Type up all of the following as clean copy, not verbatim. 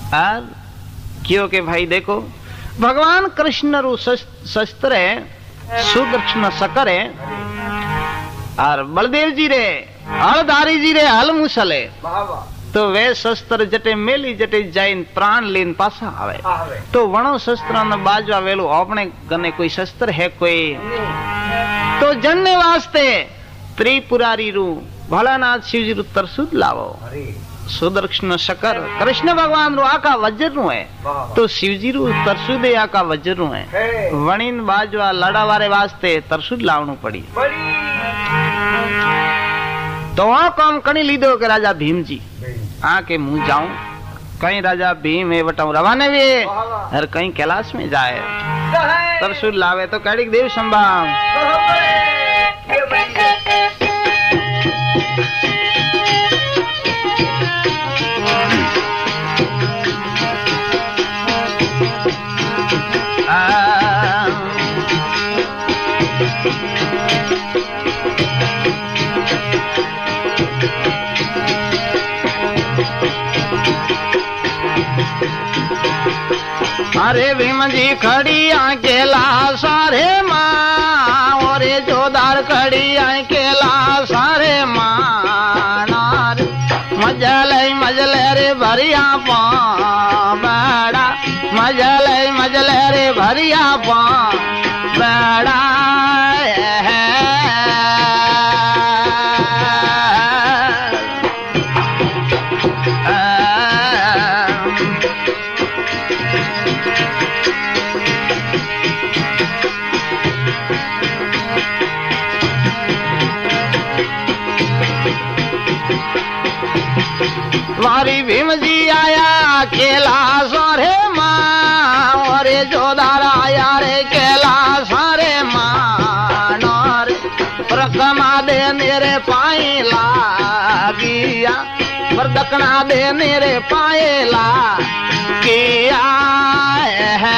और क्यों के भाई देखो भगवान कृष्ण रू शस्त्र है सुदर्शन शकर है और बलदेव जी रे हलधारी जी रे हल मुसल है तो वे शस्त्र जटे मेली जटे जाइन प्राण लेन पासा आवे तो वणो शस्त्र न बाजवा वेलो अपने गने कोई शस्त्र है कोई तो जनने वास्ते त्रिपुरारी रू भोलानाथ शिव जी रू तरसुद लावो सुदर्शन शकर कृष्ण भगवान रू आका वज्र रू है तो शिव जी रू तरसुद आका वज्र रू है वणीन बाजवा लड़ा वारे वास्ते तरसुद लावणु पड़ी तो वहां काम कणी लीधो के राजा भीम जी आके मुंह जाऊं कहीं राजा भीम है वटाऊ रवाने वे हर कहीं कैलाश में जाए तरसुद लावे तो कड़ी देव संभाव अरे भीम जी खड़ी अकेला सारे माँ और जोदार खड़ी अकेला सारे माँ मजले रे भरिया पा बड़ा मजले रे भरिया पा बड़ा मारी भीम जी आया अकेला सारे माँ और जोदार आया रे केला सारे माँ नौर रकमा दे मेरे पाए लागिया पर दकना दे मेरे पाए ला किया है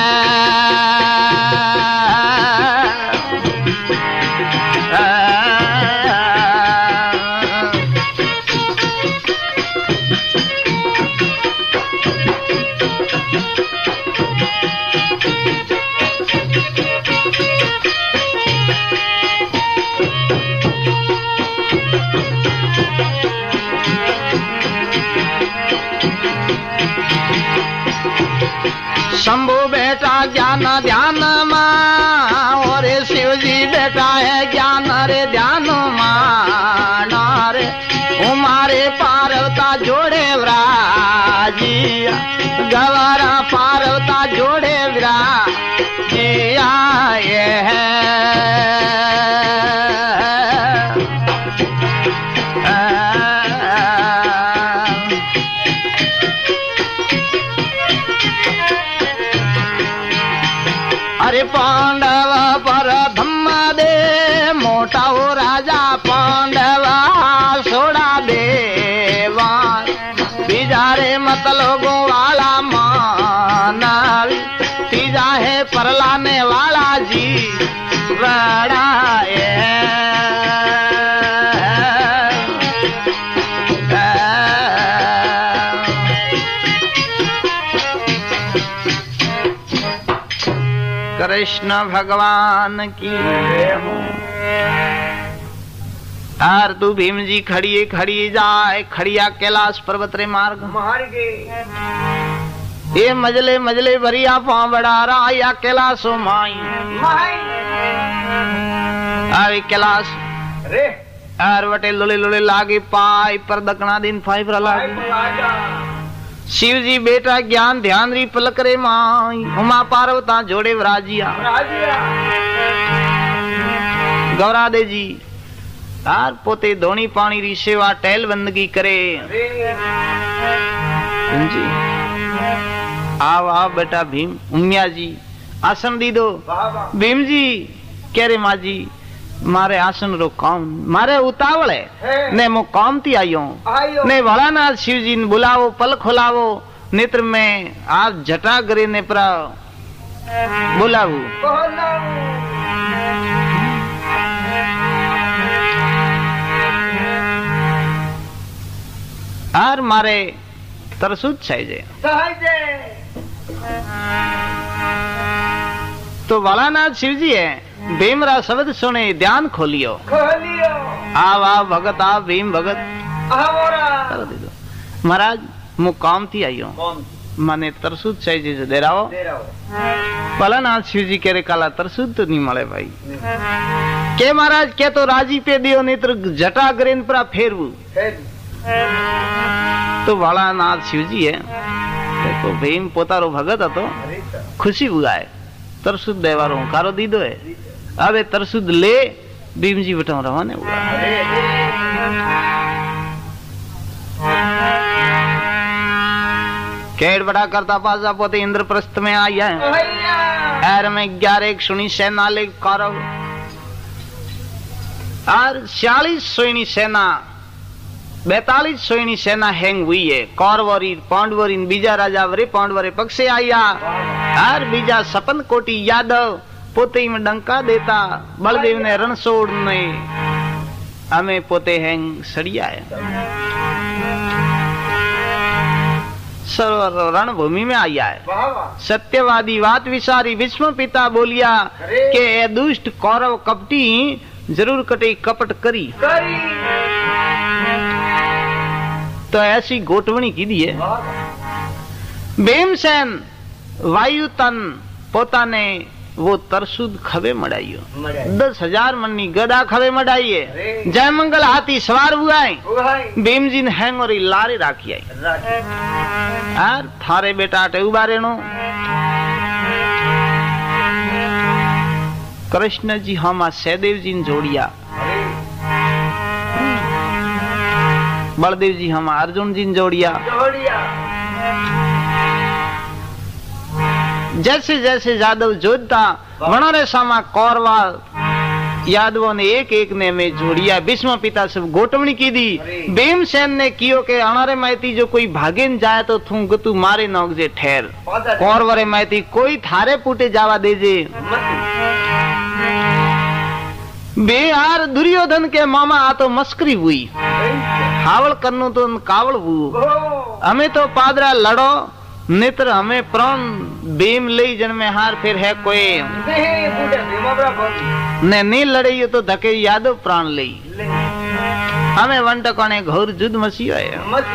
शंभु बेटा ज्ञान ध्यान माँ और शिव जी बेटा है ज्ञान रे ध्यान माँ रे उमारे पार्वता जोड़े विराजिया गवारा पार्वता जोड़े विराजिया ये है अरे पांडव पर धम्म दे मोटा हो राजा पांडव सोड़ा देवा बिजारे मत लोगों वाला मानव तीजा है परलाने वाला जी बड़ा कृष्ण भगवान की यार तू भीम जी खड़ी जाए खड़िया कैलाश पर्वत रे मार्ग ये मजले मजले भरिया पाँव बड़ा रहा या कैलाशो माई अरे कैलाश रे यार वटे लुले लुले लागे पाई पर दकना दिन फाई पर लागे शिव जी बेटा ज्ञान ध्यान री पलक रे माई उमा पार्वता जोड़े विराजिया गौरा दे जी यार पोते धोनी पानी री सेवा टहल बंदगी करे जी आओ आओ बेटा भीम उमिया जी आसन दी दो भीम जी कह रे माँ जी मारे आसन रो काम मारे उतावल है ने मो काम ती आयो ने भोलानाथ शिव जी ने बुलावो पल खोलावो नेत्र में आप जटा करे ने पर बुलावो और मारे तरसुद सहजे। तो वालानाथ शिव जी है भीमरा शब्द सुने ध्यान खोलियो, आव आव भगत आव भीम भगत कर दीदो। महाराज मु काम थी आइयो माने तरसुद सहजे जो दे रहा वालानाथ शिव जी कह रहे काला तरसुद तो नहीं मले भाई के महाराज के तो राजी पे दियो नेत्र जटा ग्रेन पर फेरवू। तो वालानाथ शिव जी है देखो भीम पोतारो भगत હતો खुशी बुआए तरसुद देवारो कारो दीदो है। अब तरसुद ले भीम जी बटाऊ रवाने हुआ। केड़ बड़ा करता पासा पोते इंद्रप्रस्थ में आया एर में 11 सुनी सेना ले कौरव और 46 सोनी सेना 42 सोनी सेना हैंग हुई है। कौरवरी पांडवरी बीजा राजा वरे पांडवरे पक्षे आया और बीजा सपन कोटी यादव पोते में डंका देता बलदेव ने रणछोड़ ने हमें पोते हैंग सड़िया है। सरोवर रणभूमि में आया है। सत्यवादी बात विचारी विष्णु पिता बोलिया के ए दुष्ट कौरव कपटी जरूर कटे कपट करी। तो ऐसी गोटवणी की दी है। भीमसेन वायुतन पोता ने वो तरसुद खबे मड़ाइयो 10,000 मन्नी गदा खबे मड़ाइए। जय मंगल हाथी सवार हुआ भीम जी ने हैंग और लारे राखी आई यार थारे बेटा अटे उबारे नो कृष्ण जी हम सहदेव जी ने जोड़िया बलदेव जी हम अर्जुन जी ने जोड़िया। जैसे जैसे यादव जोधता वनोरे सामा कौरवा यादवों ने एक एक ने में जोड़िया। भीष्म पिता से गोटवणी की दी। भीमसेन ने कियो के अनारे मैती जो कोई भागेन जाए तो थू गतु मारे नौक जे ठहर कौरवरे मैती कोई थारे पुटे जावा दे जे बेहार दुर्योधन के मामा आ तो मस्करी हुई हावल करनो तो कावल हुआ। हमें तो पादरा लड़ो नेत्र हमें प्राण भीम ले जन्मे हार फिर है कोई ने नहीं लड़े तो धके यादव प्राण ले हमें वंट कोने घोर जुद मसी है।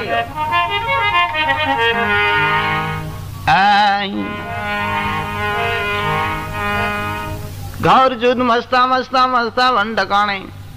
घोर जुद मस्ता मस्ता मस्ता वंट कोने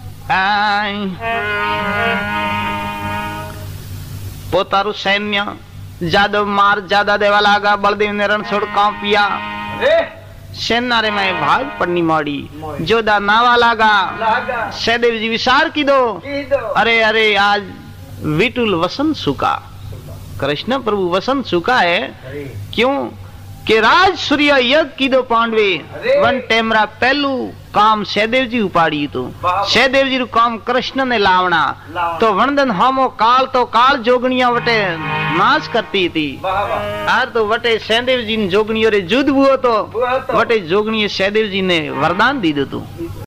पोतारू सैन्य जादव मार ज्यादा देवा लागा। बलदेव ने रणछोड़ कांपिया सेना रे में भाग पड़नी मोड़ी जोधा नावा लागा। सहदेव जी विचार की दो अरे अरे आज विटुल वसंत सुका कृष्ण प्रभु वसंत सुका है क्यों के राज सूर्य यज्ञ की दो पांडवे वन टेमरा पहलू काम सहदेव जी उपाड़ी तो सहदेव जी काम कृष्ण ने लावना तो वनदन हमो काल तो काल जोगनिया वटे नाश करती थी आर तो वटे सहदेव जी ने जोगनियों रे जुद हुआ तो वटे जोगनिये सहदेव जी ने वरदान दी दो।